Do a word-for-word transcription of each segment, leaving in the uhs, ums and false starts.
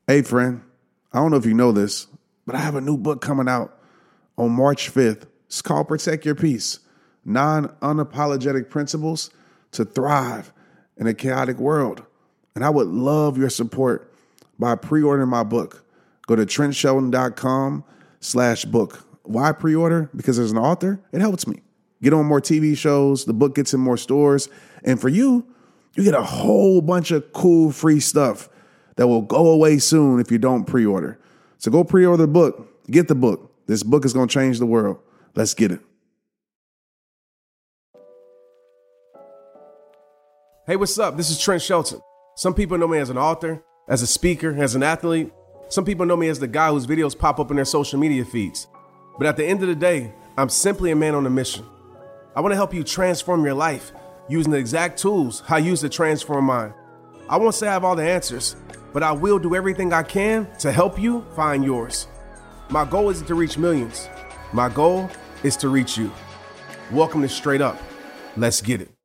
Hey, friend, I don't know if you know this, but I have a new book coming out on March fifth. It's called Protect Your Peace, Non-Unapologetic Principles to Thrive in a Chaotic World. And I would love your support by pre-ordering my book. Go to trentshelton.com slash book. Why pre-order? Because as an author, it helps me. Get on more T V shows, the book gets in more stores, and for you, you get a whole bunch of cool free stuff that will go away soon if you don't pre-order. So go pre-order the book. Get the book. This book is going to change the world. Let's get it. Hey, what's up? This is Trent Shelton. Some people know me as an author, as a speaker, as an athlete. Some people know me as the guy whose videos pop up in their social media feeds. But at the end of the day, I'm simply a man on a mission. I want to help you transform your life using the exact tools I use to transform mine. I won't say I have all the answers, but I will do everything I can to help you find yours. My goal isn't to reach millions. My goal is to reach you. Welcome to Straight Up. Let's get it.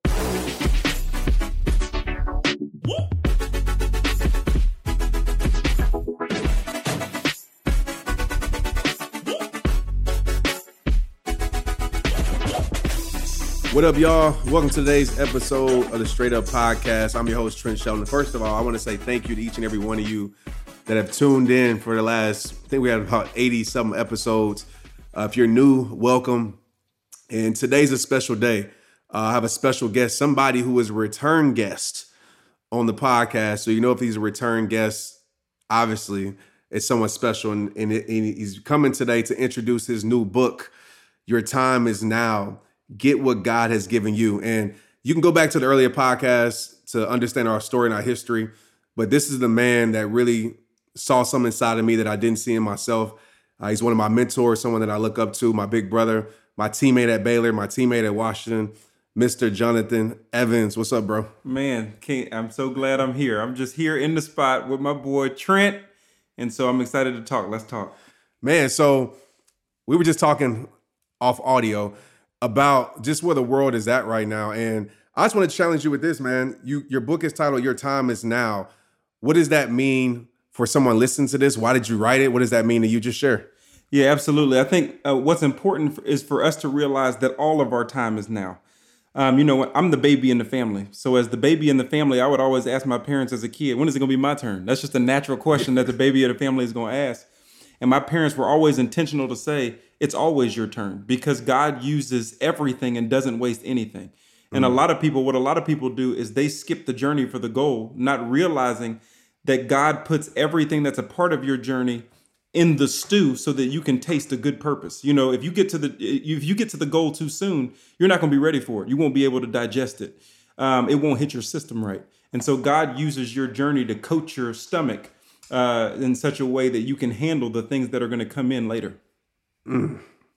What up, y'all? Welcome to today's episode of the Straight Up Podcast. I'm your host, Trent Shelton. First of all, I want to say thank you to each and every one of you that have tuned in for the last, I think we had about eighty-something episodes. Uh, if you're new, welcome. And today's a special day. Uh, I have a special guest, somebody who is a return guest on the podcast. So you know if he's a return guest, obviously it's someone special. And, and, it, and he's coming today to introduce his new book, Your Time Is Now. Get what God has given you. And you can go back to the earlier podcast to understand our story and our history. But this is the man that really saw something inside of me that I didn't see in myself. Uh, he's one of my mentors, someone that I look up to, my big brother, my teammate at Baylor, my teammate at Washington, Mister Jonathan Evans. What's up, bro? Man, King, I'm so glad I'm here. I'm just here in the spot with my boy Trent. And so I'm excited to talk. Let's talk. Man, so we were just talking off audio about just where the world is at right now. And I just want to challenge you with this, man. You, your book is titled Your Time Is Now. What does that mean for someone listening to this? Why did you write it? What does that mean to you? Just share. Yeah, absolutely. I think uh, what's important is for us to realize that all of our time is now. Um, you know, I'm the baby in the family. So as the baby in the family, I would always ask my parents as a kid, when is it going to be my turn? That's just a natural question that the baby of the family is going to ask. And my parents were always intentional to say, it's always your turn, because God uses everything and doesn't waste anything. And mm-hmm. a lot of people, what a lot of people do is they skip the journey for the goal, not realizing that God puts everything that's a part of your journey in the stew so that you can taste a good purpose. You know, if you get to the if you get to the goal too soon, you're not going to be ready for it. You won't be able to digest it. Um, it won't hit your system right. And so God uses your journey to coat your stomach uh, in such a way that you can handle the things that are going to come in later. Mm.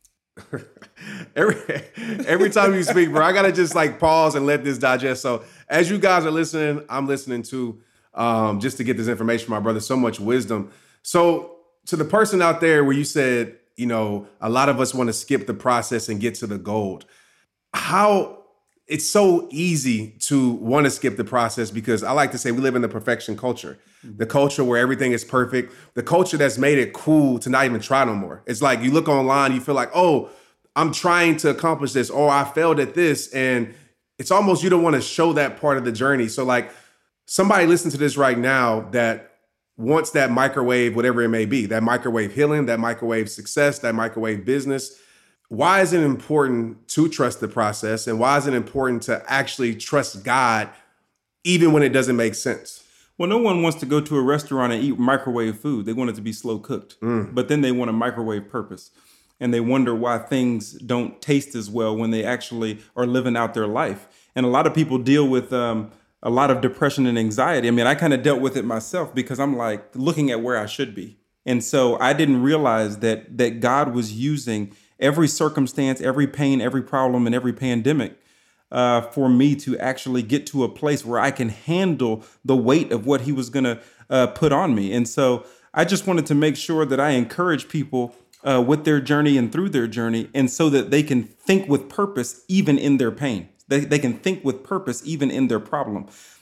every every time you speak, bro, I gotta just like pause and let this digest. So as you guys are listening, I'm listening to um, just to get this information from my brother. So much wisdom. So to the person out there where you said, you know, a lot of us want to skip the process and get to the gold. How it's so easy to want to skip the process, because I like to say we live in the perfection culture, the culture where everything is perfect, the culture that's made it cool to not even try no more. It's like you look online, you feel like, oh, I'm trying to accomplish this, or I failed at this. And it's almost you don't want to show that part of the journey. So like somebody listen to this right now that wants that microwave, whatever it may be, that microwave healing, that microwave success, that microwave business. Why is it important to trust the process? And why is it important to actually trust God, even when it doesn't make sense? Well, no one wants to go to a restaurant and eat microwave food. They want it to be slow cooked, mm. but then they want a microwave purpose. And they wonder why things don't taste as well when they actually are living out their life. And a lot of people deal with um, a lot of depression and anxiety. I mean, I kind of dealt with it myself because I'm like looking at where I should be. And so I didn't realize that that God was using every circumstance, every pain, every problem, and every pandemic uh, for me to actually get to a place where I can handle the weight of what he was going to uh, put on me. And so I just wanted to make sure that I encourage people uh, with their journey and through their journey, and so that they can think with purpose even in their pain. They, they can think with purpose even in their problem.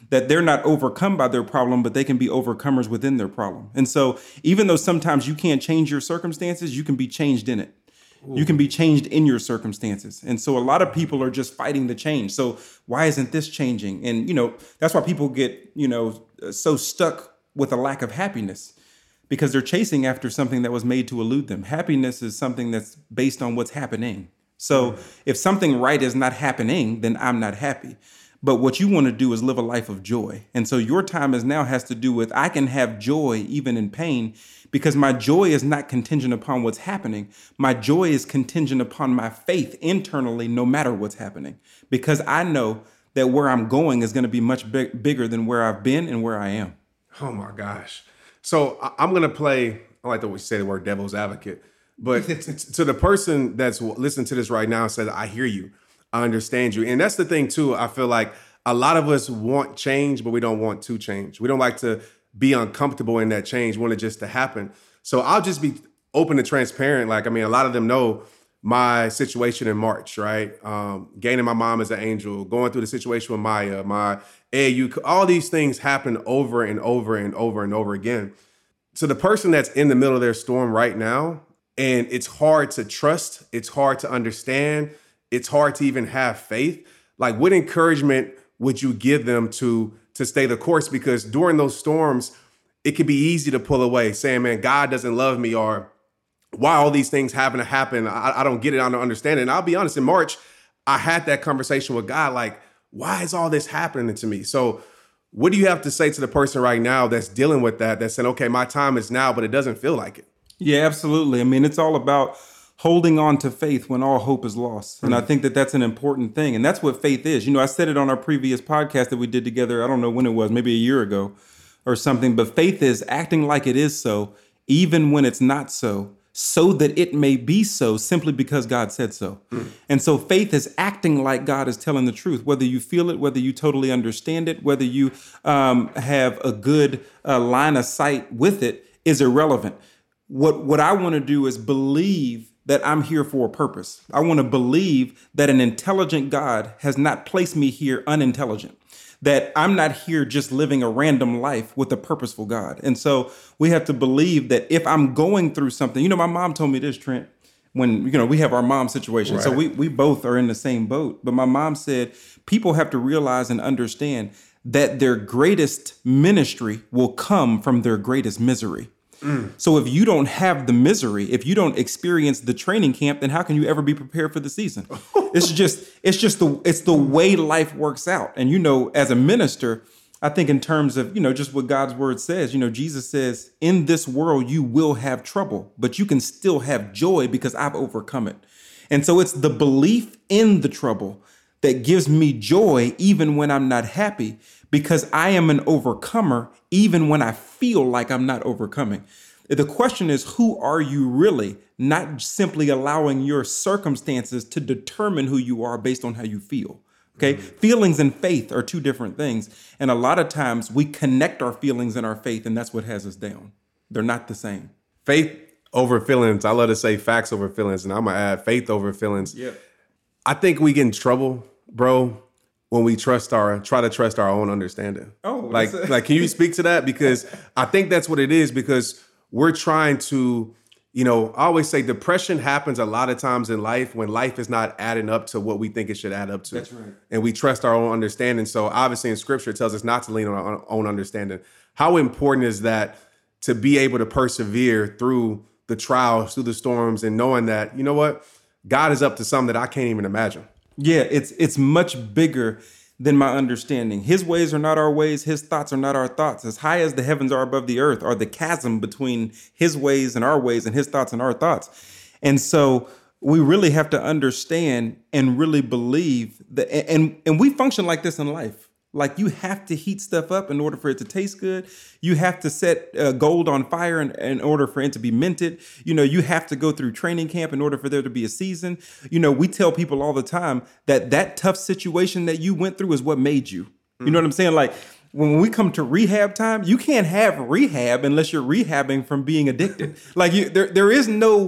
that they're not overcome by their problem, but they can be overcomers within their problem. And so even though sometimes you can't change your circumstances, you can be changed in it. Ooh. You can be changed in your circumstances. And so a lot of people are just fighting the change. So why isn't this changing? And, you know, that's why people get, you know, so stuck with a lack of happiness, because they're chasing after something that was made to elude them. Happiness is something that's based on what's happening. So mm. if something right is not happening, then I'm not happy. But what you want to do is live a life of joy. And so your time is now has to do with, I can have joy even in pain, because my joy is not contingent upon what's happening. My joy is contingent upon my faith internally, no matter what's happening, because I know that where I'm going is going to be much big, bigger than where I've been and where I am. Oh my gosh. So I'm going to play, I like to say the word devil's advocate, but to the person that's listening to this right now and says, I hear you, I understand you. And that's the thing too. I feel like a lot of us want change, but we don't want to change. We don't like to be uncomfortable in that change. We want it just to happen. So I'll just be open and transparent. Like, I mean, a lot of them know my situation in March, right? Um, gaining my mom as an angel, going through the situation with Maya, my A A U, all these things happen over and over and over and over again. So the person that's in the middle of their storm right now, and it's hard to trust, it's hard to understand, it's hard to even have faith. Like, what encouragement would you give them to, to stay the course? Because during those storms, it can be easy to pull away saying, man, God doesn't love me, or why all these things having to happen. I, I don't get it. I don't understand it. And I'll be honest, in March, I had that conversation with God, like, why is all this happening to me? So what do you have to say to the person right now that's dealing with that, that's saying, okay, my time is now, but it doesn't feel like it? Yeah, absolutely. I mean, it's all about holding on to faith when all hope is lost. And mm-hmm. I think that that's an important thing. And that's what faith is. You know, I said it on our previous podcast that we did together. I don't know when it was, maybe a year ago or something. But faith is acting like it is so, even when it's not so, so that it may be so, simply because God said so. Mm. And so faith is acting like God is telling the truth, whether you feel it, whether you totally understand it, whether you um, have a good uh, line of sight with it, is irrelevant. What, what I want to do is believe that I'm here for a purpose. I want to believe that an intelligent God has not placed me here unintelligent, that I'm not here just living a random life with a purposeful God. And so we have to believe that if I'm going through something, you know, my mom told me this, Trent, when, you know, we have our mom situation. Right. So we, we both are in the same boat. But my mom said, people have to realize and understand that their greatest ministry will come from their greatest misery. Mm. So if you don't have the misery, if you don't experience the training camp, then how can you ever be prepared for the season? It's just, it's just the, it's the way life works out. And, you know, as a minister, I think in terms of, you know, just what God's word says, you know, Jesus says, in this world, you will have trouble, but you can still have joy because I've overcome it. And so it's the belief in the trouble that gives me joy, even when I'm not happy, because I am an overcomer, even when I feel like I'm not overcoming. The question is, who are you really? Not simply allowing your circumstances to determine who you are based on how you feel. Okay. Mm-hmm. Feelings and faith are two different things. And a lot of times we connect our feelings and our faith, and that's what has us down. They're not the same. Faith over feelings. I love to say facts over feelings, and I'm going to add faith over feelings. Yeah. I think we get in trouble, bro, when we trust our, try to trust our own understanding. Oh, like, a- like, can you speak to that? Because I think that's what it is, because we're trying to, you know, I always say depression happens a lot of times in life when life is not adding up to what we think it should add up to. That's right. And we trust our own understanding. So obviously in scripture, it tells us not to lean on our own understanding. How important is that to be able to persevere through the trials, through the storms, and knowing that, you know what, God is up to something that I can't even imagine. Yeah, it's it's much bigger than my understanding. His ways are not our ways. His thoughts are not our thoughts. As high as the heavens are above the earth are the chasm between his ways and our ways, and his thoughts and our thoughts. And so we really have to understand and really believe that, and, and we function like this in life. Like, you have to heat stuff up in order for it to taste good. You have to set uh, gold on fire in, in order for it to be minted. You know, you have to go through training camp in order for there to be a season. You know, we tell people all the time that that tough situation that you went through is what made you. You know what I'm saying? Like, when we come to rehab time, you can't have rehab unless you're rehabbing from being addicted. Like, you, there, there is no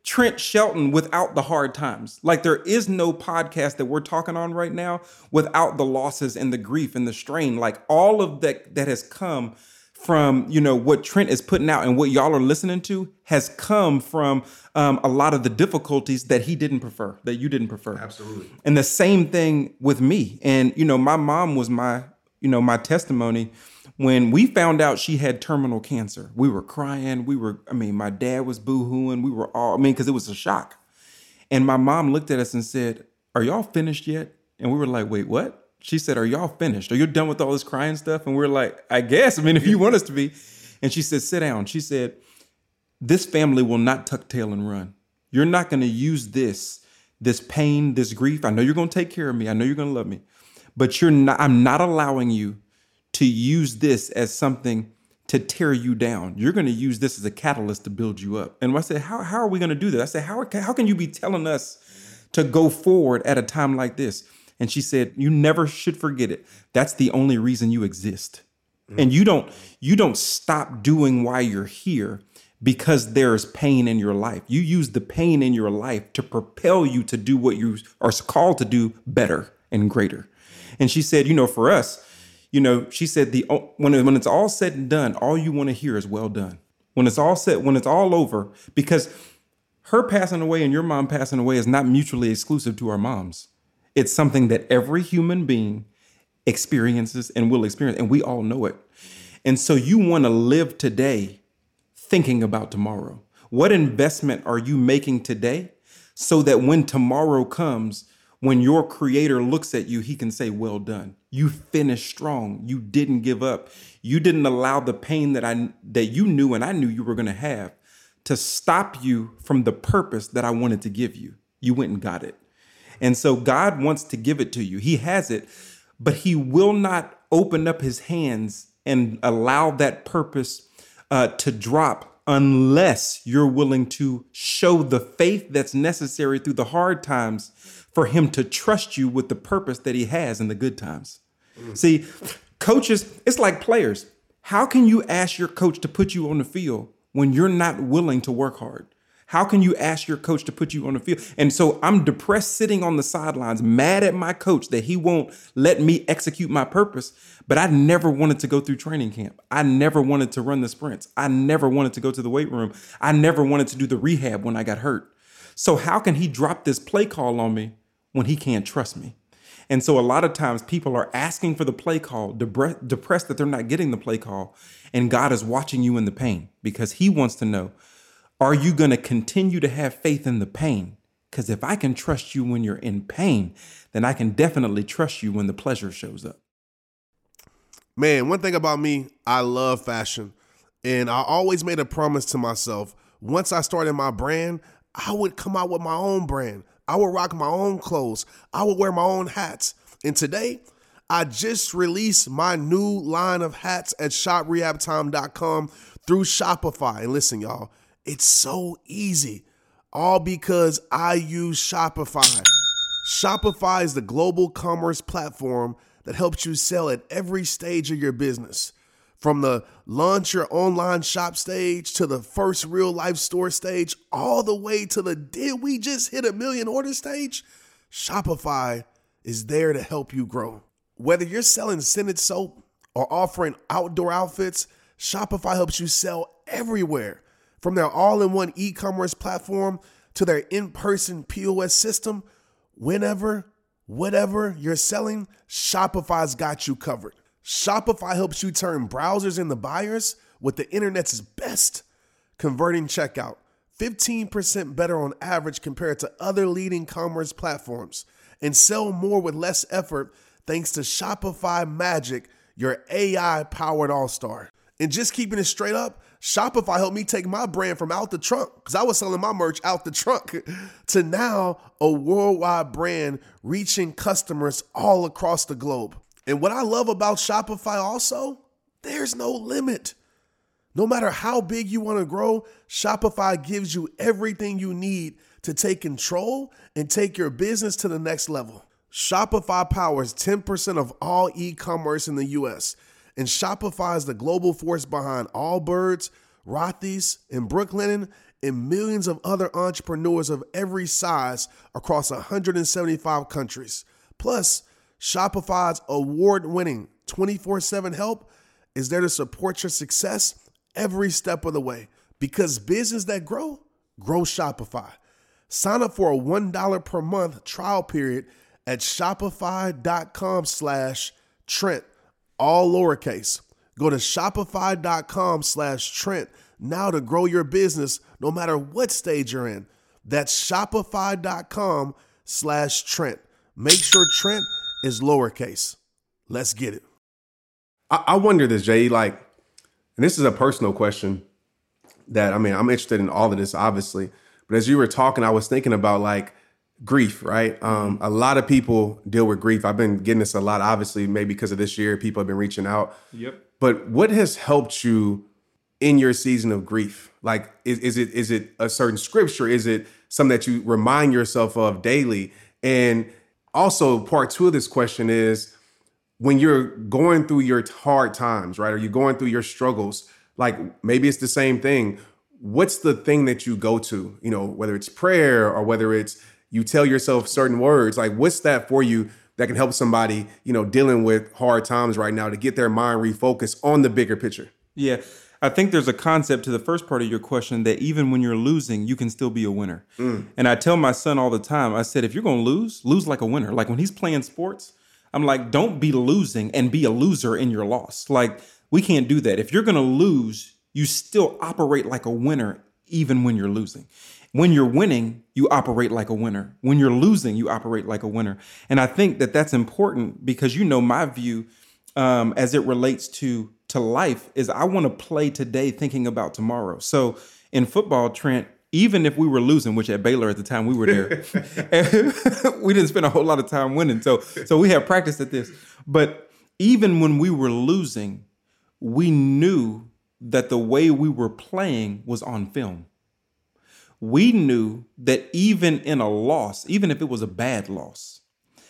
Trent Shelton without the hard times. Like there is no podcast that we're talking on right now without the losses and the grief and the strain. Like all of that that has come from, you know, what Trent is putting out and what y'all are listening to has come from um, a lot of the difficulties that he didn't prefer, that you didn't prefer. Absolutely. And the same thing with me. And, you know, my mom was my, you know, my testimony. When we found out she had terminal cancer, we were crying. We were, I mean, my dad was boo-hooing. We were all, I mean, because it was a shock. And my mom looked at us and said, "Are y'all finished yet?" And we were like, "Wait, what?" She said, "Are y'all finished? Are you done with all this crying stuff?" And we're like, "I guess. I mean, if you want us to be." And she said, "Sit down." She said, "This family will not tuck tail and run. You're not going to use this, this pain, this grief. I know you're going to take care of me. I know you're going to love me. But you're not, I'm not allowing you to use this as something to tear you down. You're going to use this as a catalyst to build you up." And I said, how, how are we going to do that? I said, how, how can you be telling us to go forward at a time like this? And she said, "You never should forget it. That's the only reason you exist. Mm-hmm. And you don't, you don't stop doing why you're here because there's pain in your life. You use the pain in your life to propel you to do what you are called to do better and greater." And she said, you know, for us, you know, she said, the when, when it's all said and done, all you want to hear is "well done." When it's all said, when it's all over, because her passing away and your mom passing away is not mutually exclusive to our moms. It's something that every human being experiences and will experience, and we all know it. And so you want to live today thinking about tomorrow. What investment are you making today so that when tomorrow comes, when your creator looks at you, he can say, "Well done. You finished strong. You didn't give up. You didn't allow the pain that I that you knew and I knew you were going to have to stop you from the purpose that I wanted to give you. You went and got it." And so God wants to give it to you. He has it, but he will not open up his hands and allow that purpose uh, to drop unless you're willing to show the faith that's necessary through the hard times for him to trust you with the purpose that he has in the good times. Mm. See, coaches, it's like players. How can you ask your coach to put you on the field when you're not willing to work hard? How can you ask your coach to put you on the field? And so I'm depressed sitting on the sidelines, mad at my coach that he won't let me execute my purpose. But I never wanted to go through training camp. I never wanted to run the sprints. I never wanted to go to the weight room. I never wanted to do the rehab when I got hurt. So how can he drop this play call on me when he can't trust me? And so a lot of times people are asking for the play call, depre- depressed that they're not getting the play call. And God is watching you in the pain because he wants to know, are you going to continue to have faith in the pain? Because if I can trust you when you're in pain, then I can definitely trust you when the pleasure shows up. Man, one thing about me, I love fashion. And I always made a promise to myself. Once I started my brand, I would come out with my own brand. I would rock my own clothes. I would wear my own hats. And today, I just released my new line of hats at shop rehab time dot com through Shopify. And listen, y'all, it's so easy, all because I use Shopify. Shopify is the global commerce platform that helps you sell at every stage of your business. From the launch your online shop stage to the first real life store stage, all the way to the did we just hit a million order stage, Shopify is there to help you grow. Whether you're selling scented soap or offering outdoor outfits, Shopify helps you sell everywhere. From their all-in-one e-commerce platform to their in-person P O S system, whenever, whatever you're selling, Shopify's got you covered. Shopify helps you turn browsers into buyers with the internet's best converting checkout. fifteen percent better on average compared to other leading commerce platforms. And sell more with less effort thanks to Shopify Magic, your A I-powered all-star. And just keeping it straight up, Shopify helped me take my brand from out the trunk, because I was selling my merch out the trunk, to now a worldwide brand reaching customers all across the globe. And what I love about Shopify also, there's no limit. No matter how big you want to grow, Shopify gives you everything you need to take control and take your business to the next level. Shopify powers ten percent of all e-commerce in the U S, and Shopify is the global force behind Allbirds, Rothy's, and Brooklinen, and millions of other entrepreneurs of every size across one hundred seventy-five countries. Plus, Shopify's award-winning twenty-four seven help is there to support your success every step of the way. Because business that grow, grow Shopify. Sign up for a one dollar per month trial period at shopify.com slash Trent, all lowercase. Go to shopify.com slash Trent now to grow your business no matter what stage you're in. That's shopify.com slash Trent. Make sure Trent is lowercase. Let's get it. I, I wonder this, Jay, like, and this is a personal question that, I mean, I'm interested in all of this, obviously. But as you were talking, I was thinking about like grief, right? Um, a lot of people deal with grief. I've been getting this a lot, obviously, maybe because of this year, people have been reaching out. Yep. But what has helped you in your season of grief? Like, is, is it is it a certain scripture? Is it something that you remind yourself of daily? And also, part two of this question is, when you're going through your hard times, right? Or you're going through your struggles, like maybe it's the same thing. What's the thing that you go to, you know, whether it's prayer or whether it's you tell yourself certain words, like what's that for you that can help somebody, you know, dealing with hard times right now to get their mind refocused on the bigger picture? Yeah. I think there's a concept to the first part of your question that even when you're losing, you can still be a winner. Mm. And I tell my son all the time, I said, if you're going to lose, lose like a winner. Like when he's playing sports, I'm like, don't be losing and be a loser in your loss. Like we can't do that. If you're going to lose, you still operate like a winner, even when you're losing. When you're winning, you operate like a winner. When you're losing, you operate like a winner. And I think that that's important because, you know, my view um, as it relates to, to life is I want to play today thinking about tomorrow. So in football, Trent, even if we were losing, which at Baylor at the time we were there, we didn't spend a whole lot of time winning. So, so we have practiced at this. But even when we were losing, we knew that the way we were playing was on film. We knew that even in a loss, even if it was a bad loss,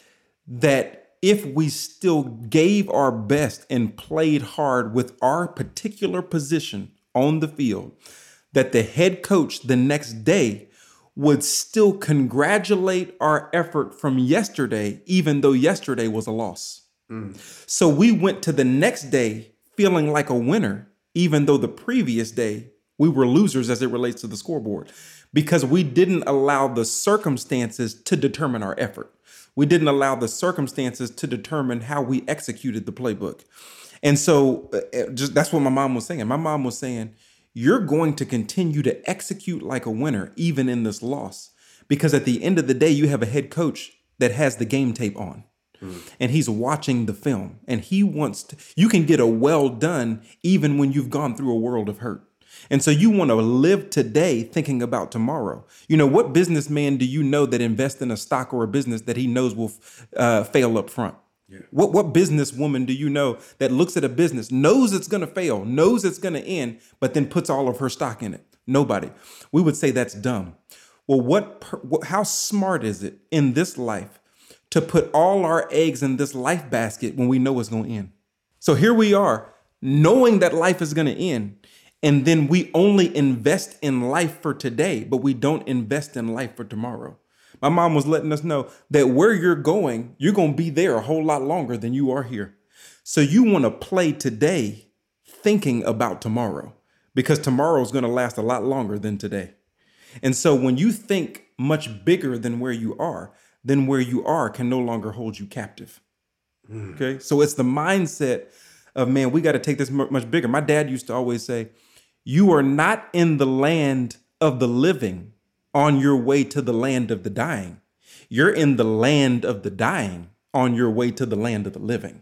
that if we still gave our best and played hard with our particular position on the field, that the head coach the next day would still congratulate our effort from yesterday, even though yesterday was a loss. Mm. So we went to the next day feeling like a winner, even though the previous day we were losers as it relates to the scoreboard, because we didn't allow the circumstances to determine our effort. We didn't allow the circumstances to determine how we executed the playbook. And so uh, just that's what my mom was saying. My mom was saying, you're going to continue to execute like a winner, even in this loss, because at the end of the day, you have a head coach that has the game tape on. Mm. And he's watching the film and he wants to, you can get a well done even when you've gone through a world of hurt. And so you want to live today thinking about tomorrow. You know, what businessman do you know that invests in a stock or a business that he knows will uh, fail up front? Yeah. What what businesswoman do you know that looks at a business, knows it's going to fail, knows it's going to end, but then puts all of her stock in it? Nobody. We would say that's dumb. Well, what, what how smart is it in this life to put all our eggs in this life basket when we know it's going to end? So here we are, knowing that life is going to end, and then we only invest in life for today, but we don't invest in life for tomorrow. My mom was letting us know that where you're going, you're going to be there a whole lot longer than you are here. So you want to play today thinking about tomorrow, because tomorrow is going to last a lot longer than today. And so when you think much bigger than where you are, then where you are can no longer hold you captive. Mm. Okay. So it's the mindset of, man, we got to take this much bigger. My dad used to always say, you are not in the land of the living on your way to the land of the dying. You're in the land of the dying on your way to the land of the living.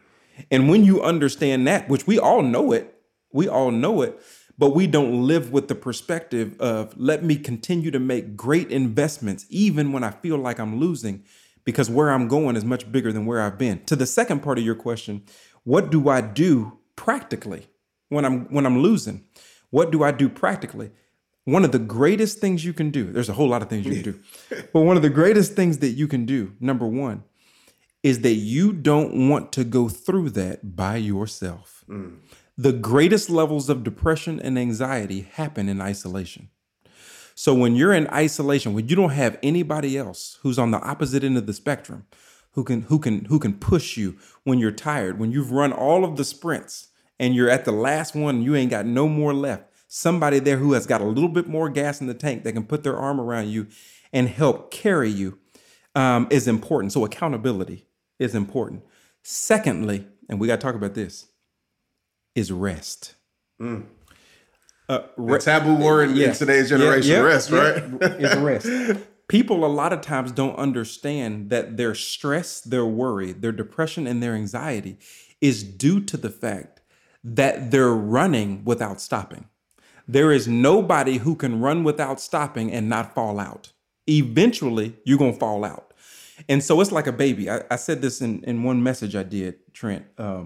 And when you understand that, which we all know it, we all know it, but we don't live with the perspective of, let me continue to make great investments, even when I feel like I'm losing, because where I'm going is much bigger than where I've been. To the second part of your question, what do I do practically when I'm when I'm losing? What do I do practically? One of the greatest things you can do, there's a whole lot of things you can do, but one of the greatest things that you can do, number one, is that you don't want to go through that by yourself. Mm. The greatest levels of depression and anxiety happen in isolation. So when you're in isolation, when you don't have anybody else who's on the opposite end of the spectrum, who can who can who can push you when you're tired, when you've run all of the sprints and you're at the last one and you ain't got no more left, somebody there who has got a little bit more gas in the tank that can put their arm around you and help carry you um, is important. So accountability is important. Secondly, and we got to talk about this, is rest. Mm. Uh, re- the taboo word yeah. in today's generation, yeah, yeah, rest, yeah, right? Is rest. People a lot of times don't understand that their stress, their worry, their depression, and their anxiety is due to the fact that they're running without stopping. There is nobody who can run without stopping and not fall out. Eventually, you're going to fall out. And so it's like a baby. I, I said this in, in one message I did, Trent. Um,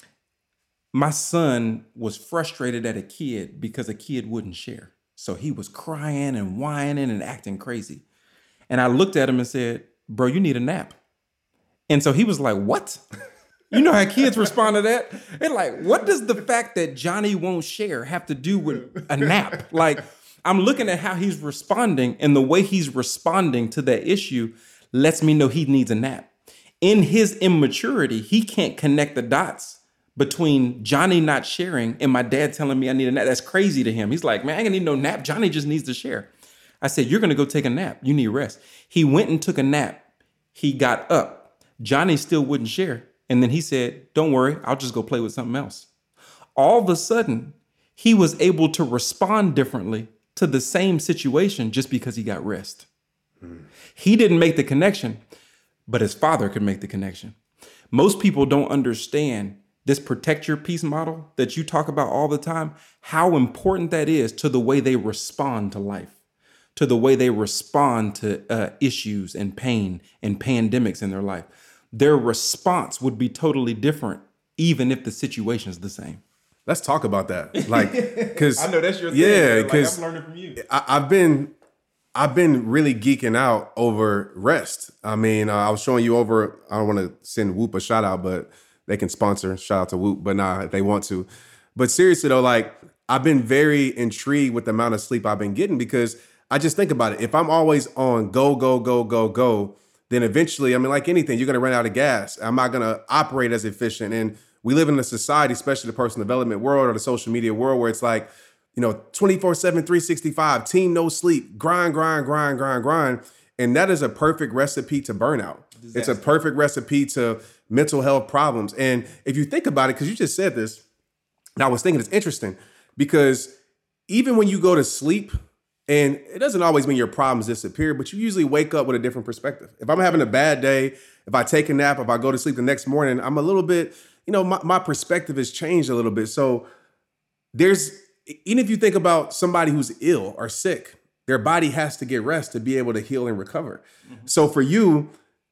my son was frustrated at a kid because a kid wouldn't share. So he was crying and whining and acting crazy. And I looked at him and said, bro, you need a nap. And so he was like, what? You know how kids respond to that? They're like, what does the fact that Johnny won't share have to do with a nap? Like, I'm looking at how he's responding, and the way he's responding to that issue lets me know he needs a nap. In his immaturity, he can't connect the dots between Johnny not sharing and my dad telling me I need a nap. That's crazy to him. He's like, man, I ain't gonna need no nap. Johnny just needs to share. I said, you're going to go take a nap. You need rest. He went and took a nap. He got up. Johnny still wouldn't share. And then he said, don't worry, I'll just go play with something else. All of a sudden, he was able to respond differently to the same situation just because he got rest. Hmm. He didn't make the connection, but his father could make the connection. Most people don't understand this protect your peace model that you talk about all the time, how important that is to the way they respond to life, to the way they respond to uh, issues and pain and pandemics in their life. Their response would be totally different, even if the situation is the same. Let's talk about that. Like, because I know that's your thing. Yeah, because like, I'm learning from you. I, I've been, I've been really geeking out over rest. I mean, uh, I was showing you over. I don't want to send Whoop a shout out, but they can sponsor. Shout out to Whoop, but nah, if they want to. But seriously though, like, I've been very intrigued with the amount of sleep I've been getting, because I just think about it. If I'm always on go, go, go, go, go, then eventually, I mean, like anything, you're going to run out of gas. I'm not going to operate as efficient. And we live in a society, especially the personal development world or the social media world, where it's like, you know, twenty-four seven, three sixty-five, team no sleep, grind, grind, grind, grind, grind. And that is a perfect recipe to burnout. Disaster. It's a perfect recipe to mental health problems. And if you think about it, because you just said this, and I was thinking it's interesting, because even when you go to sleep, and it doesn't always mean your problems disappear, but you usually wake up with a different perspective. If I'm having a bad day, if I take a nap, if I go to sleep the next morning, I'm a little bit, you know, my, my perspective has changed a little bit. So there's, even if you think about somebody who's ill or sick, their body has to get rest to be able to heal and recover. Mm-hmm. So for you,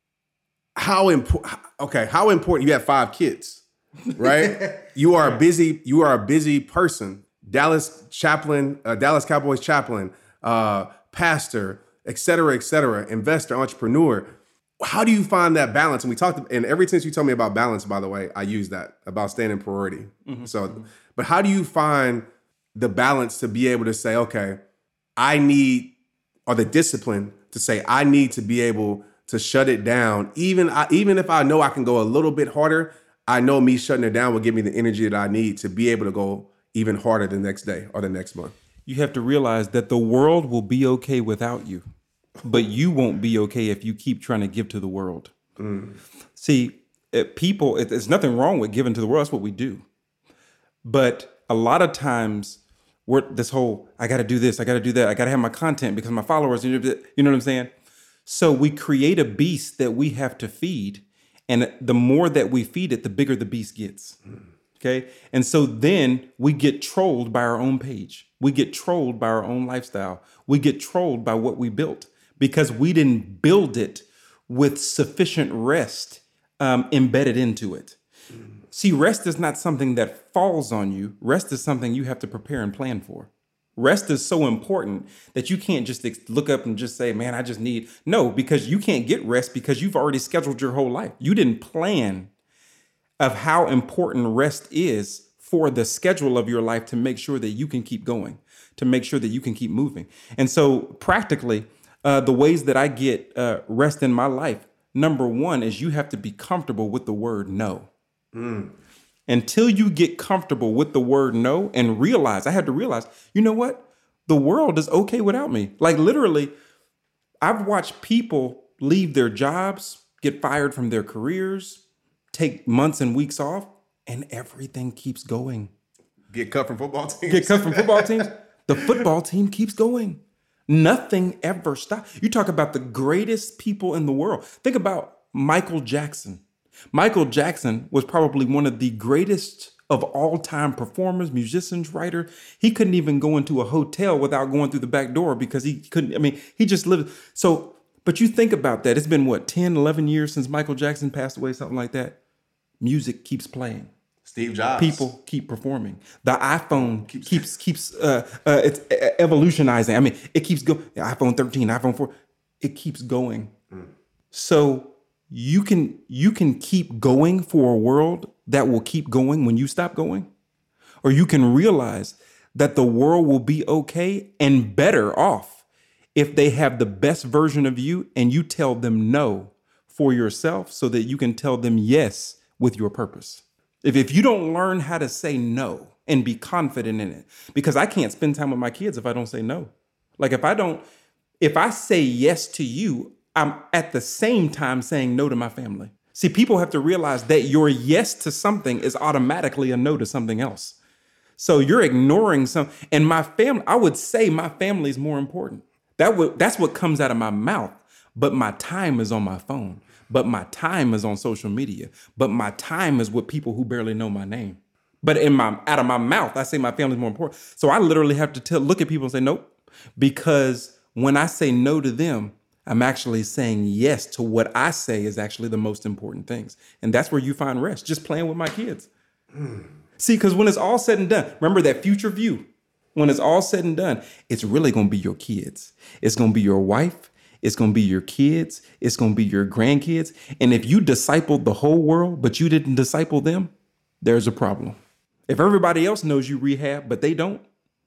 how important, okay, how important, you have five kids, right? You are a busy, you are a busy person. Dallas chaplain, uh, Dallas Cowboys chaplain, uh, pastor, et cetera, et cetera, investor, entrepreneur. How do you find that balance? And we talked, and every since you told me about balance, by the way, I use that about staying in priority. Mm-hmm. So, but how do you find the balance to be able to say, okay, I need, or the discipline to say, I need to be able to shut it down. Even, I, even if I know I can go a little bit harder, I know me shutting it down will give me the energy that I need to be able to go even harder the next day or the next month. You have to realize that the world will be okay without you, but you won't be okay if you keep trying to give to the world. Mm. See, it, people, it, there's nothing wrong with giving to the world. That's what we do. But a lot of times, we're this whole, I got to do this, I got to do that, I got to have my content because my followers, you know what I'm saying? So we create a beast that we have to feed. And the more that we feed it, the bigger the beast gets. Mm. Okay. And so then we get trolled by our own page. We get trolled by our own lifestyle. We get trolled by what we built because we didn't build it with sufficient rest um, embedded into it. Mm. See, rest is not something that falls on you. Rest is something you have to prepare and plan for. Rest is so important that you can't just look up and just say, man, I just need. No, because you can't get rest because you've already scheduled your whole life. You didn't plan of how important rest is for the schedule of your life to make sure that you can keep going, to make sure that you can keep moving. And so practically, uh, the ways that I get uh, rest in my life, number one is you have to be comfortable with the word no. Mm. Until you get comfortable with the word no and realize, I had to realize, you know what? The world is okay without me. Like literally, I've watched people leave their jobs, get fired from their careers, take months and weeks off, and everything keeps going. Get cut from football teams. Get cut from football teams. The football team keeps going. Nothing ever stops. You talk about the greatest people in the world. Think about Michael Jackson. Michael Jackson was probably one of the greatest of all time performers, musicians, writer. He couldn't even go into a hotel without going through the back door because he couldn't, I mean, he just lived. So, but you think about that. It's been what, ten, eleven years since Michael Jackson passed away, something like that. Music keeps playing. Steve Jobs. People keep performing. The iPhone keeps keeps, keeps uh, uh, it's evolutionizing. I mean, it keeps going. The iPhone thirteen, iPhone four, it keeps going. Mm. So you can you can keep going for a world that will keep going when you stop going, or you can realize that the world will be okay and better off if they have the best version of you and you tell them no for yourself so that you can tell them yes with your purpose. If, if you don't learn how to say no and be confident in it, because I can't spend time with my kids if I don't say no. Like if I don't, if I say yes to you, I'm at the same time saying no to my family. See, people have to realize that your yes to something is automatically a no to something else. So you're ignoring some, and my family, I would say my family is more important. That would, that's what comes out of my mouth, but my time is on my phone. But my time is on social media. But my time is with people who barely know my name. But in my out of my mouth, I say my family is more important. So I literally have to tell, look at people and say, nope. Because when I say no to them, I'm actually saying yes to what I say is actually the most important things. And that's where you find rest, just playing with my kids. Mm. See, because when it's all said and done, remember that future view. When it's all said and done, it's really going to be your kids. It's going to be your wife. It's going to be your kids. It's going to be your grandkids. And if you discipled the whole world, but you didn't disciple them, there's a problem. If everybody else knows you rehab, but they don't,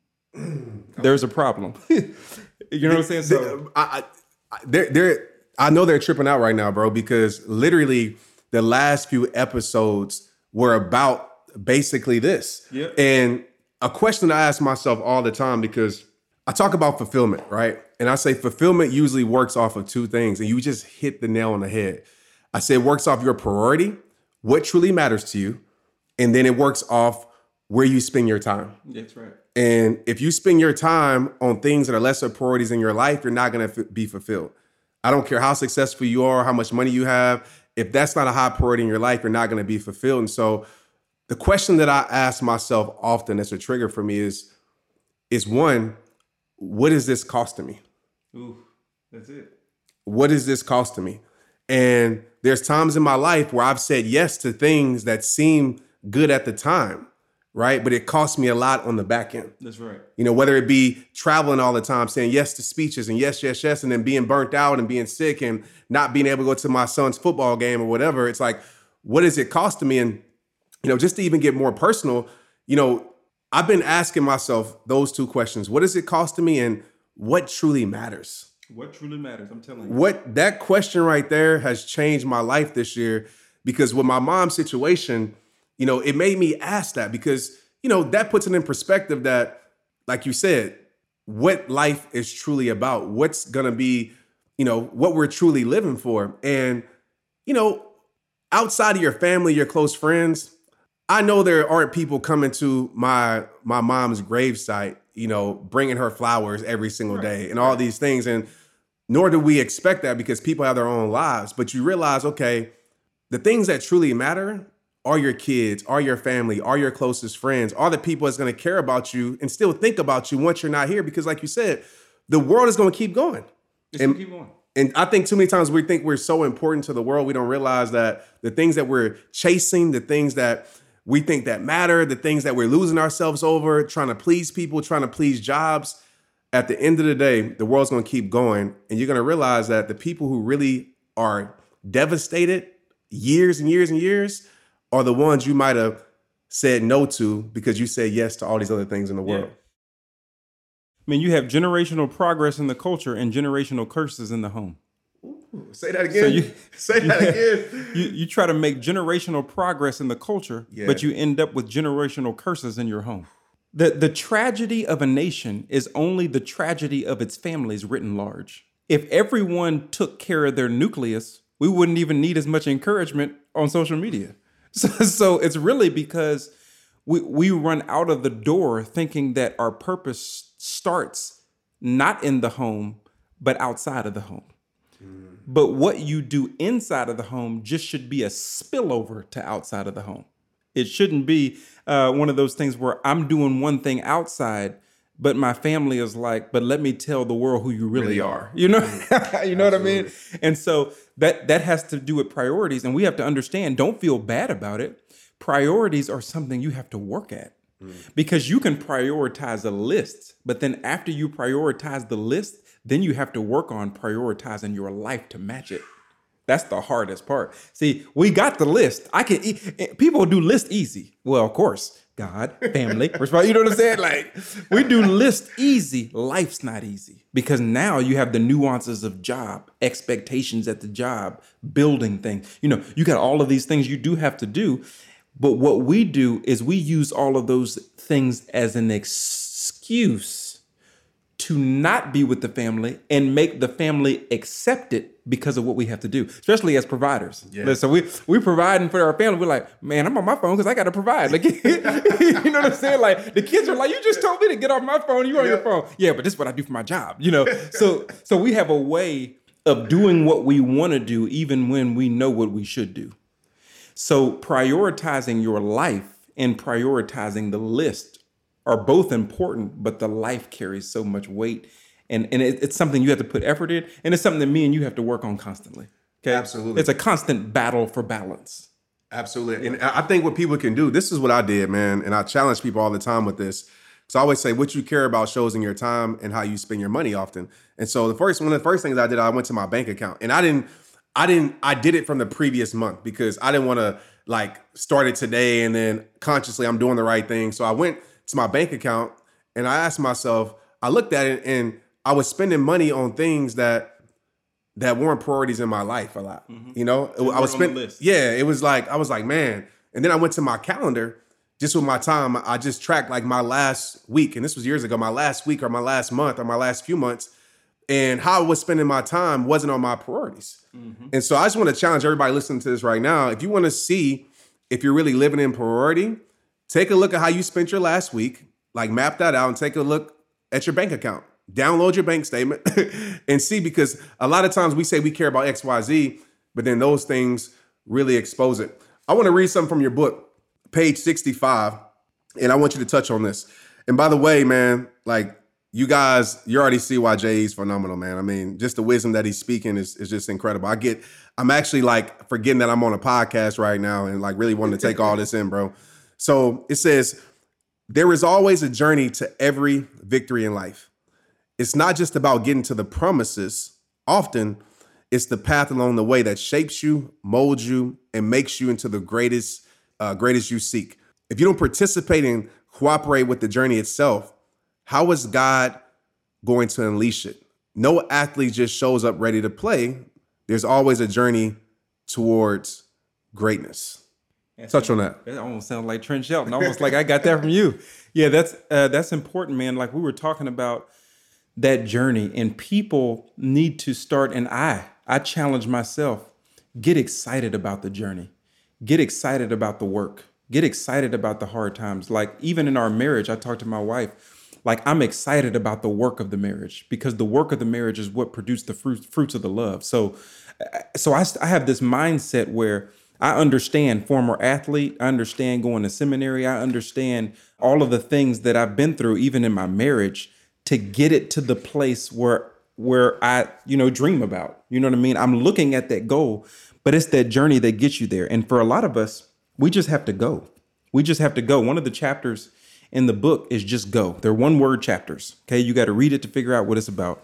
there's a problem. You know what I'm saying? So I, I, they're, they're, I know they're tripping out right now, bro, because literally the last few episodes were about basically this. Yep. And a question I ask myself all the time, because I talk about fulfillment, right? And I say fulfillment usually works off of two things, and you just hit the nail on the head. I say it works off your priority, what truly matters to you, and then it works off where you spend your time. That's right. And if you spend your time on things that are lesser priorities in your life, you're not going to f- be fulfilled. I don't care how successful you are, how much money you have. If that's not a high priority in your life, you're not going to be fulfilled. And so the question that I ask myself often that's a trigger for me is, is one, what is this costing me? Ooh, that's it. What is this costing me? And there's times in my life where I've said yes to things that seem good at the time, right? But it cost me a lot on the back end. That's right. You know, whether it be traveling all the time, saying yes to speeches and yes, yes, yes, and then being burnt out and being sick and not being able to go to my son's football game or whatever. It's like, what is it costing me? And, you know, just to even get more personal, you know, I've been asking myself those two questions. What is it costing me and what truly matters? What truly matters, I'm telling you. What that question right there has changed my life this year, because with my mom's situation, you know, it made me ask that, because, you know, that puts it in perspective that, like you said, what life is truly about, what's going to be, you know, what we're truly living for. And, you know, outside of your family, your close friends, I know there aren't people coming to my my mom's gravesite, you know, bringing her flowers every single day and all these things. And nor do we expect that, because people have their own lives. But you realize, okay, the things that truly matter are your kids, are your family, are your closest friends, are the people that's going to care about you and still think about you once you're not here. Because like you said, the world is going to keep going. It's and, keep going. And I think too many times we think we're so important to the world, we don't realize that the things that we're chasing, the things that we think that matter, the things that we're losing ourselves over, trying to please people, trying to please jobs, at the end of the day, the world's going to keep going. And you're going to realize that the people who really are devastated years and years and years are the ones you might have said no to because you said yes to all these other things in the world. Yeah. I mean, you have generational progress in the culture and generational curses in the home. Ooh, say that again. So you, say that again. You, you try to make generational progress in the culture, Yeah. but you end up with generational curses in your home. The, the tragedy of a nation is only the tragedy of its families written large. If everyone took care of their nucleus, we wouldn't even need as much encouragement on social media. So, so it's really because we, we run out of the door thinking that our purpose starts not in the home, but outside of the home. Mm. But what you do inside of the home just should be a spillover to outside of the home. It shouldn't be uh, one of those things where I'm doing one thing outside, but my family is like, but let me tell the world who you really, really are. You know, you know what I mean? And so that that has to do with priorities. And we have to understand, don't feel bad about it. Priorities are something you have to work at. Mm. Because you can prioritize a list, but then after you prioritize the list, then you have to work on prioritizing your life to match it. That's the hardest part. See, we got the list. I can. E- people do list easy. Well, of course, God, family, response. You know what I'm saying? Like we do list easy. Life's not easy because now you have the nuances of job, expectations at the job, building things. You know, you got all of these things you do have to do. But what we do is we use all of those things as an excuse to not be with the family and make the family accept it because of what we have to do, especially as providers. Yeah. So we we providing for our family. We're like, man, I'm on my phone because I got to provide. Like, you know what I'm saying? Like the kids are like, you just told me to get off my phone. You on yeah. your phone? Yeah, but this is what I do for my job. You know. So so we have a way of doing what we want to do, even when we know what we should do. So prioritizing your life and prioritizing the list are both important, but the life carries so much weight. And, and it, it's something you have to put effort in. And it's something that me and you have to work on constantly. Okay? Absolutely. It's a constant battle for balance. Absolutely. And I think what people can do, this is what I did, man. And I challenge people all the time with this. Because I always say what you care about shows in your time and how you spend your money often. And so the first one of the first things I did, I went to my bank account. And I didn't, I didn't, I did it from the previous month because I didn't want to like start it today and then consciously I'm doing the right thing. So I went to my bank account and I asked myself, I looked at it and I was spending money on things that that weren't priorities in my life a lot. Mm-hmm. You know, I was spending, yeah, it was like, I was like, man. And then I went to my calendar just with my time. I just tracked like my last week. And this was years ago, my last week or my last month or my last few months. And how I was spending my time wasn't on my priorities. Mm-hmm. And so I just want to challenge everybody listening to this right now. If you want to see if you're really living in priority, take a look at how you spent your last week, like map that out and take a look at your bank account. Download your bank statement and see, because a lot of times we say we care about X, Y, Z, but then those things really expose it. I want to read something from your book, page sixty-five, and I want you to touch on this. And by the way, man, like you guys, you already see why J E's phenomenal, man. I mean, just the wisdom that he's speaking is, is just incredible. I get, I'm actually like forgetting that I'm on a podcast right now and like really wanting to take all this in, bro. So it says, there is always a journey to every victory in life. It's not just about getting to the promises. Often, it's the path along the way that shapes you, molds you, and makes you into the greatest, uh, greatest you seek. If you don't participate and cooperate with the journey itself, how is God going to unleash it? No athlete just shows up ready to play. There's always a journey towards greatness. That's Touch on that. That almost sounds like Trent Shelton. Almost like I got that from you. Yeah, that's uh, that's important, man. Like we were talking about that journey, and people need to start. And I, I challenge myself: get excited about the journey, get excited about the work, get excited about the hard times. Like even in our marriage, I talked to my wife. Like I'm excited about the work of the marriage because the work of the marriage is what produced the fruit, fruits of the love. So, so I, I have this mindset where I understand former athlete. I understand going to seminary. I understand all of the things that I've been through, even in my marriage, to get it to the place where where I, you know, dream about. You know what I mean? I'm looking at that goal, but it's that journey that gets you there. And for a lot of us, we just have to go. We just have to go. One of the chapters in the book is just go. They're one word chapters. Okay, you got to read it to figure out what it's about.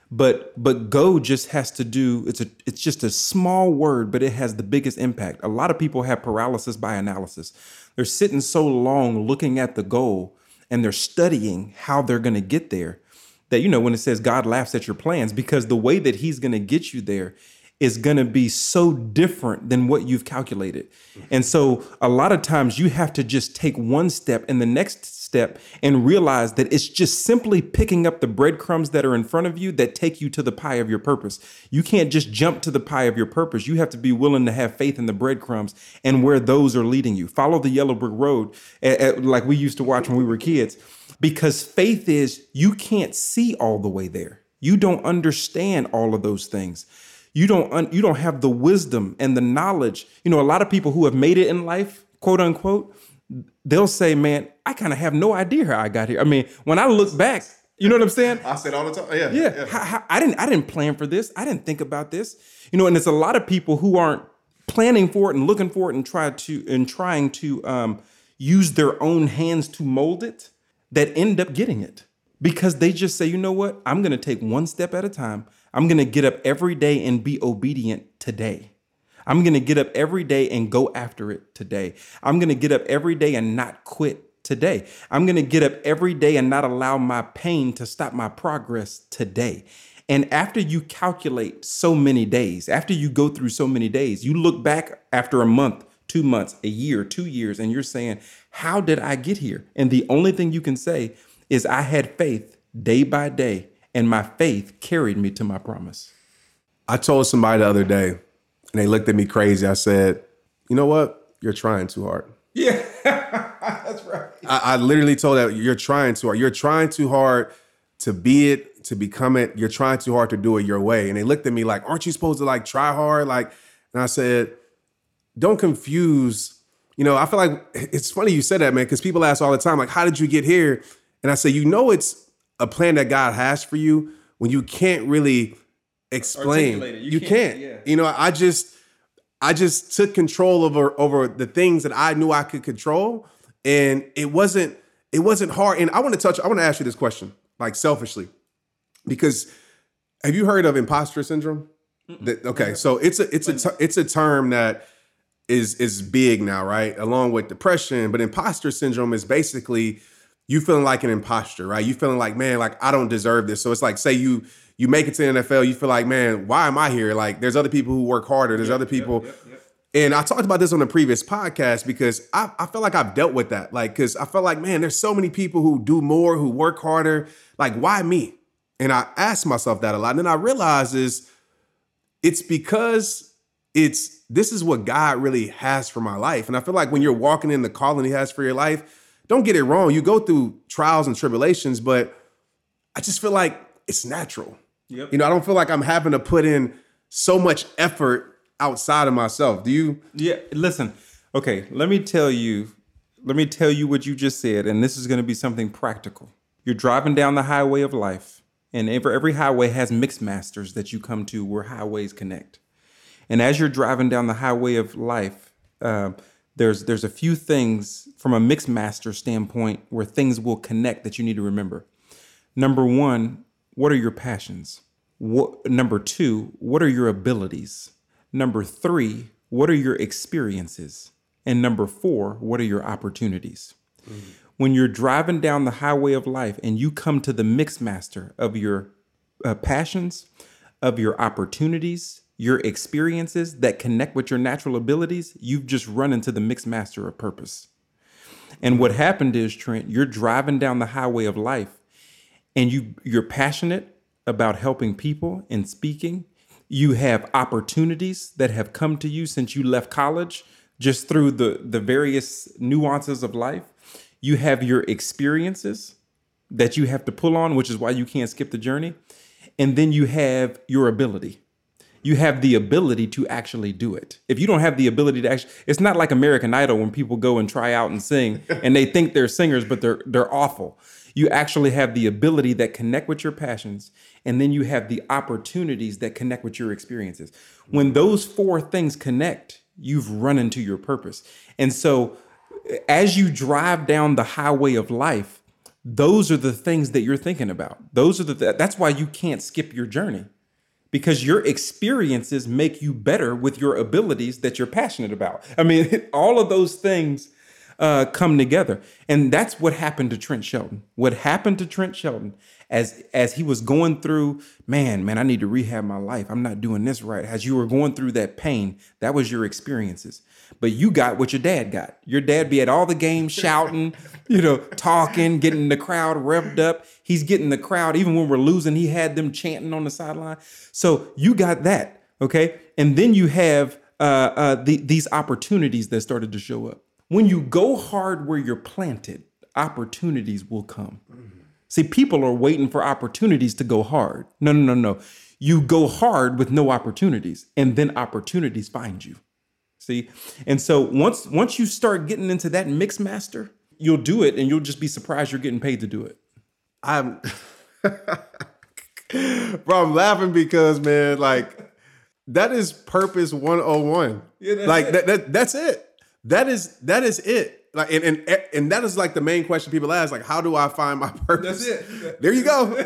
But but go just has to do, it's a it's just a small word, but it has the biggest impact. A lot of people have paralysis by analysis. They're sitting so long looking at the goal and they're studying how they're going to get there that, you know, when it says God laughs at your plans, because the way that he's going to get you there is going to be so different than what you've calculated. And so a lot of times you have to just take one step and the next step and realize that it's just simply picking up the breadcrumbs that are in front of you that take you to the pie of your purpose. You can't just jump to the pie of your purpose. You have to be willing to have faith in the breadcrumbs and where those are leading you. Follow the yellow brick road, at, at, like we used to watch when we were kids, because faith is you can't see all the way there. You don't understand all of those things. You don't un- you don't have the wisdom and the knowledge. You know, a lot of people who have made it in life, quote unquote, they'll say, man, I kind of have no idea how I got here. I mean, when I look back, you know what I'm saying? I said all the time. Yeah. Yeah. yeah. How, how, I didn't I didn't plan for this. I didn't think about this. You know, and it's a lot of people who aren't planning for it and looking for it and try to and trying to um, use their own hands to mold it that end up getting it. Because they just say, you know what? I'm going to take one step at a time. I'm going to get up every day and be obedient today. I'm going to get up every day and go after it today. I'm going to get up every day and not quit today. I'm going to get up every day and not allow my pain to stop my progress today. And after you calculate so many days, after you go through so many days, you look back after a month, two months, a year, two years, and you're saying, how did I get here? And the only thing you can say is I had faith day by day, and my faith carried me to my promise. I told somebody the other day, and they looked at me crazy. I said, you know what? You're trying too hard. Yeah, that's right. I, I literally told that you're trying too hard. You're trying too hard to be it, to become it. You're trying too hard to do it your way. And they looked at me like, aren't you supposed to like try hard? Like, and I said, don't confuse, you know, I feel like it's funny you said that, man, because people ask all the time, like, how did you get here? And I say, you know, it's a plan that God has for you when you can't really explain. Articulate it. You You, can't, can't. yeah. You know, I just, I just took control over over the things that I knew I could control, and it wasn't, it wasn't hard. And I want to touch. I want to ask you this question, like selfishly, because have you heard of imposter syndrome? That, okay, so it's a it's a ter- it's a term that is is big now, right? Along with depression, but imposter syndrome is basically you feeling like an imposter, right? You feeling like, man, like I don't deserve this. So it's like, say you you make it to the N F L, you feel like, man, why am I here? Like there's other people who work harder. There's Yep, other people. yep, yep, yep. And I talked about this on the previous podcast because I, I feel like I've dealt with that. Like, because I felt like, man, there's so many people who do more, who work harder. Like, why me? And I asked myself that a lot. And then I realized is it's because it's this is what God really has for my life. And I feel like when you're walking in the calling he has for your life, don't get it wrong. You go through trials and tribulations, but I just feel like it's natural. Yep. You know, I don't feel like I'm having to put in so much effort outside of myself. Do you? Yeah, listen. Okay, let me tell you, let me tell you what you just said, and this is going to be something practical. You're driving down the highway of life, and every, every highway has mix masters that you come to where highways connect. And as you're driving down the highway of life, uh, there's there's a few things from a mix master standpoint where things will connect that you need to remember. Number one, what are your passions? What, number two, what are your abilities? Number three, what are your experiences? And number four, what are your opportunities? Mm-hmm. When you're driving down the highway of life and you come to the mix master of your uh, passions, of your opportunities, your experiences that connect with your natural abilities, you've just run into the mix master of purpose. And what happened is, Trent, you're driving down the highway of life and you, you're passionate about helping people and speaking. You have opportunities that have come to you since you left college, just through the, the various nuances of life. You have your experiences that you have to pull on, which is why you can't skip the journey. And then you have your ability. You have the ability to actually do it. If you don't have the ability to actually, it's not like American Idol when people go and try out and sing and they think they're singers, but they're they're awful. You actually have the ability that connect with your passions, and then you have the opportunities that connect with your experiences. When those four things connect, you've run into your purpose. And so as you drive down the highway of life, those are the things that you're thinking about. Those are the, th- that's why you can't skip your journey, because your experiences make you better with your abilities that you're passionate about. I mean, all of those things uh, come together. And that's what happened to Trent Shelton. What happened to Trent Shelton as, as he was going through, man, man, I need to rehab my life. I'm not doing this right. As you were going through that pain, that was your experiences. But you got what your dad got. Your dad be at all the games shouting, you know, talking, getting the crowd revved up. He's getting the crowd, even when we're losing, he had them chanting on the sideline. So you got that, okay? And then you have uh, uh, the, these opportunities that started to show up. When you go hard where you're planted, opportunities will come. See, people are waiting for opportunities to go hard. No, no, no, no. You go hard with no opportunities, and then opportunities find you. See? And so once once you start getting into that mix master, you'll do it, and you'll just be surprised you're getting paid to do it. I'm, bro, I'm laughing because, man, like, that is purpose one oh one. Yeah, that's like it. that, that that's it. That is that is it. Like, and, and and that is like the main question people ask, like, how do I find my purpose? That's it. There you go.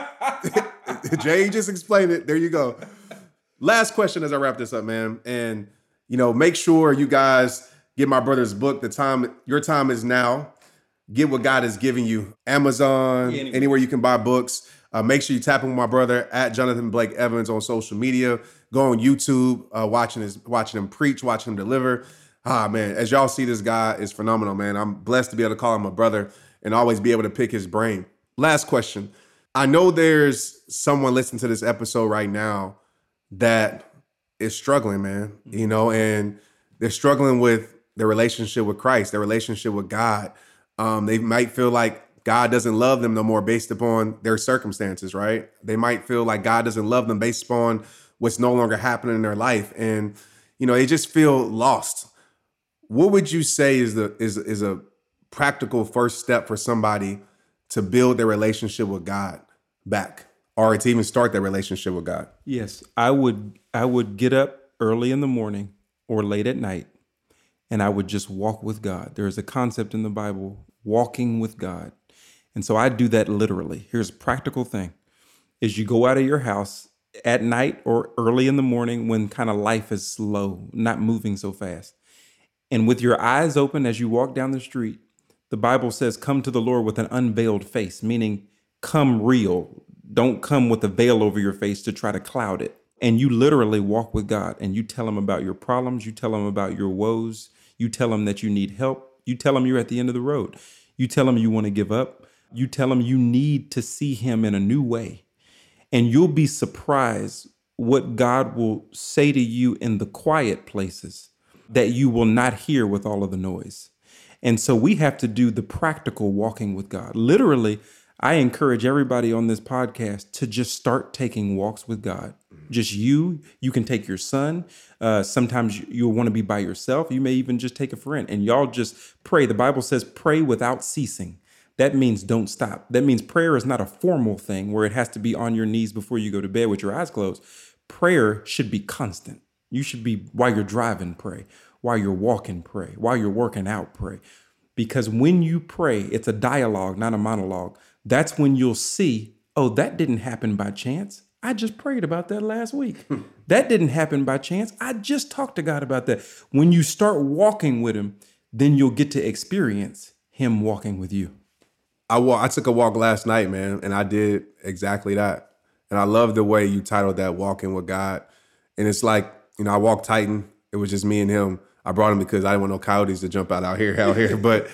Jay just explained it. There you go. Last question as I wrap this up, man. And, you know, make sure you guys get my brother's book. The time, your time is now. Get what God is giving you. Amazon, Yeah, anywhere. anywhere you can buy books. Uh, make sure you tap in with my brother at Jonathan Blake Evans on social media. Go on YouTube, uh, watching his, watching him preach, watching him deliver. Ah, man, as y'all see, this guy is phenomenal, man. I'm blessed to be able to call him a brother and always be able to pick his brain. Last question. I know there's someone listening to this episode right now that is struggling, man, you know, and they're struggling with their relationship with Christ, their relationship with God. Um, they might feel like God doesn't love them no more based upon their circumstances, right? They might feel like God doesn't love them based upon what's no longer happening in their life. And, you know, they just feel lost. What would you say is the is is a practical first step for somebody to build their relationship with God back, or to even start their relationship with God? Yes, I would I would get up early in the morning or late at night, and I would just walk with God. There is a concept in the Bible, walking with God. And so I do that literally. Here's a practical thing. Is you go out of your house at night or early in the morning when kind of life is slow, not moving so fast. And with your eyes open as you walk down the street, the Bible says, come to the Lord with an unveiled face, meaning come real. Don't come with a veil over your face to try to cloud it. And you literally walk with God and you tell him about your problems. You tell him about your woes. You tell him that you need help. You tell him you're at the end of the road. You tell him you want to give up. You tell him you need to see him in a new way. And you'll be surprised what God will say to you in the quiet places that you will not hear with all of the noise. And so we have to do the practical walking with God. Literally, I encourage everybody on this podcast to just start taking walks with God. Just you, you can take your son. Uh, sometimes you- you'll want to be by yourself. You may even just take a friend and y'all just pray. The Bible says pray without ceasing. That means don't stop. That means prayer is not a formal thing where it has to be on your knees before you go to bed with your eyes closed. Prayer should be constant. You should be, while you're driving, pray. While you're walking, pray. While you're working out, pray. Because when you pray, it's a dialogue, not a monologue. That's when you'll see, oh, that didn't happen by chance. I just prayed about that last week. That didn't happen by chance. I just talked to God about that. When you start walking with him, then you'll get to experience him walking with you. I walk, I took a walk last night, man, and I did exactly that. And I love the way you titled that, Walking with God. And it's like, you know, I walked Titan. It was just me and him. I brought him because I didn't want no coyotes to jump out out here, out here. But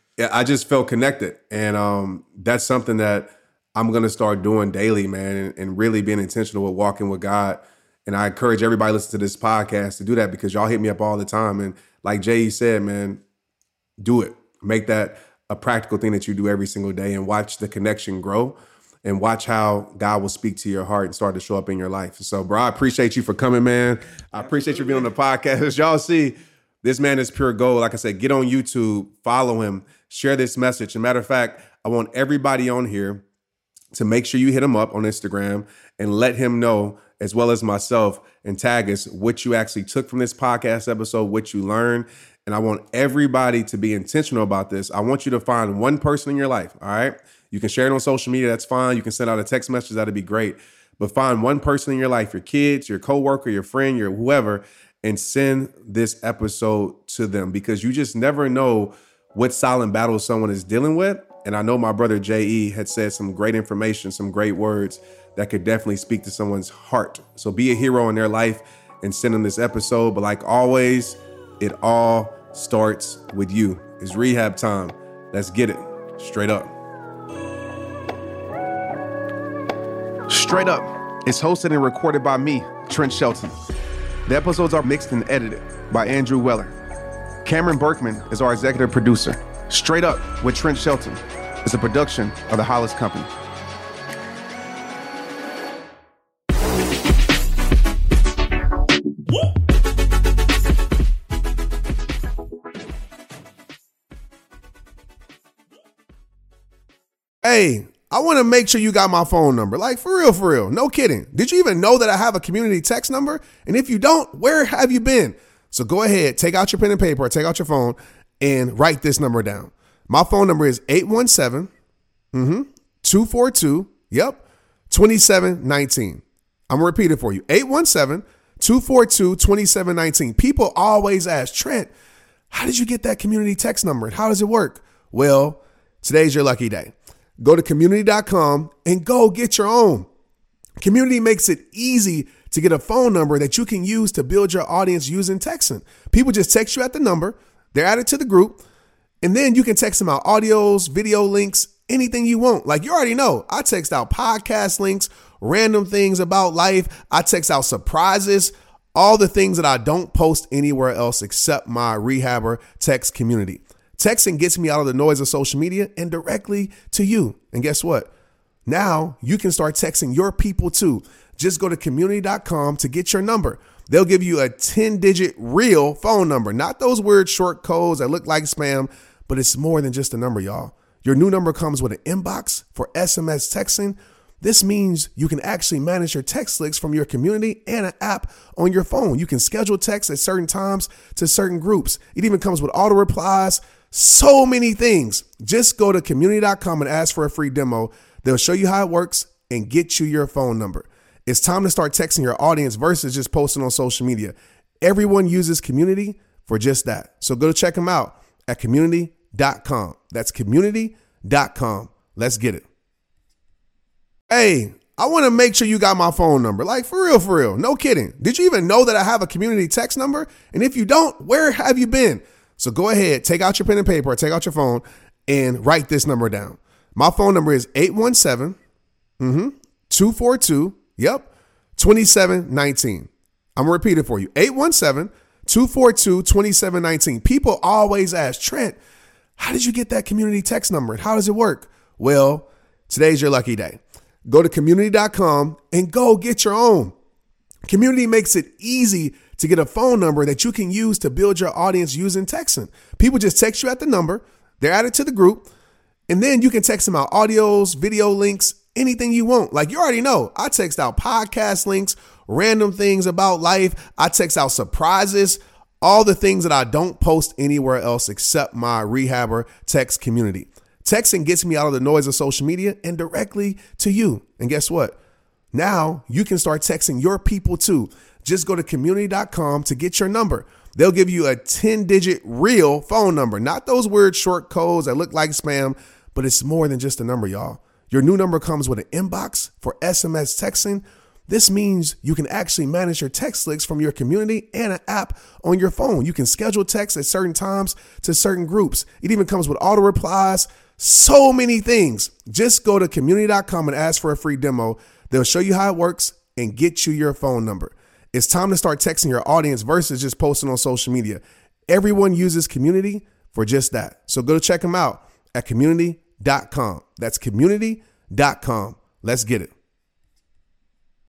I just felt connected. And um, that's something that I'm going to start doing daily, man, and, and really being intentional with walking with God. And I encourage everybody listening to this podcast to do that because y'all hit me up all the time. And like Jay said, man, do it. Make that a practical thing that you do every single day and watch the connection grow and watch how God will speak to your heart and start to show up in your life. So, bro, I appreciate you for coming, man. I appreciate you being on the podcast. As y'all see, this man is pure gold. Like I said, get on YouTube, follow him, share this message. As a matter of fact, I want everybody on here to make sure you hit him up on Instagram and let him know, as well as myself, and tag us what you actually took from this podcast episode, what you learned. And I want everybody to be intentional about this. I want you to find one person in your life, all right? You can share it on social media, that's fine. You can send out a text message, that'd be great. But find one person in your life, your kids, your coworker, your friend, your whoever, and send this episode to them, because you just never know what silent battle someone is dealing with. And I know my brother J E had said some great information, some great words that could definitely speak to someone's heart. So be a hero in their life and send them this episode. But like always, it all starts with you. It's rehab time. Let's get it. Straight up. Straight Up is hosted and recorded by me, Trent Shelton. The episodes are mixed and edited by Andrew Weller. Cameron Berkman is our executive producer. Straight Up with Trent Shelton is a production of the Hollis Company. Hey, I want to make sure you got my phone number. Like, for real, for real. No kidding. Did you even know that I have a community text number? And if you don't, where have you been? So go ahead, take out your pen and paper, or take out your phone and write this number down. My phone number is eight one seven, two four two, yep, two seven one nine. I'm going to repeat it for you. eight one seven, two four two, two seven one nine. People always ask, Trent, how did you get that community text number? How does it work? Well, today's your lucky day. Go to community dot com and go get your own. Community makes it easy to get a phone number that you can use to build your audience using texting. People just text you at the number, they're added to the group, and then you can text them out audios, video links, anything you want. Like you already know, I text out podcast links, random things about life. I text out surprises, all the things that I don't post anywhere else except my Rehabber text community. Texting gets me out of the noise of social media and directly to you. And guess what? Now you can start texting your people too. Just go to community dot com to get your number. They'll give you a ten digit real phone number, not those weird short codes that look like spam, but it's more than just a number, y'all. Your new number comes with an inbox for S M S texting. This means you can actually manage your text links from your community and an app on your phone. You can schedule texts at certain times to certain groups. It even comes with auto replies. So many things. Just go to community dot com and ask for a free demo. They'll show you how it works and get you your phone number. It's time to start texting your audience versus just posting on social media. Everyone uses Community for just that. So go check them out at community dot com. That's community dot com. Let's get it. Hey, I want to make sure you got my phone number. Like, for real, for real. No kidding. Did you even know that I have a community text number? And if you don't, where have you been? So go ahead, take out your pen and paper, or take out your phone and write this number down. My phone number is eight one seven, two four two, yep, two seven one nine. I'm going to repeat it for you. eight one seven, two four two, two seven one nine. People always ask, Trent, how did you get that community text number? How does it work? Well, today's your lucky day. Go to community dot com and go get your own. Community makes it easy to get a phone number that you can use to build your audience using texting. People just text you at the number, they're added to the group, and then you can text them out audios, video links, anything you want. Like you already know, I text out podcast links, random things about life. I text out surprises, all the things that I don't post anywhere else except my Rehabber text community. Texting gets me out of the noise of social media and directly to you. And guess what? Now you can start texting your people too. Just go to community dot com to get your number. They'll give you a ten digit real phone number, not those weird short codes that look like spam, but it's more than just a number, y'all. Your new number comes with an inbox for S M S texting. This means you can actually manage your text links from your community and an app on your phone. You can schedule texts at certain times to certain groups. It even comes with auto replies. So many things. Just go to community dot com and ask for a free demo. They'll show you how it works and get you your phone number. It's time to start texting your audience versus just posting on social media. Everyone uses Community for just that. So go check them out at community dot com. That's community dot com. Let's get it.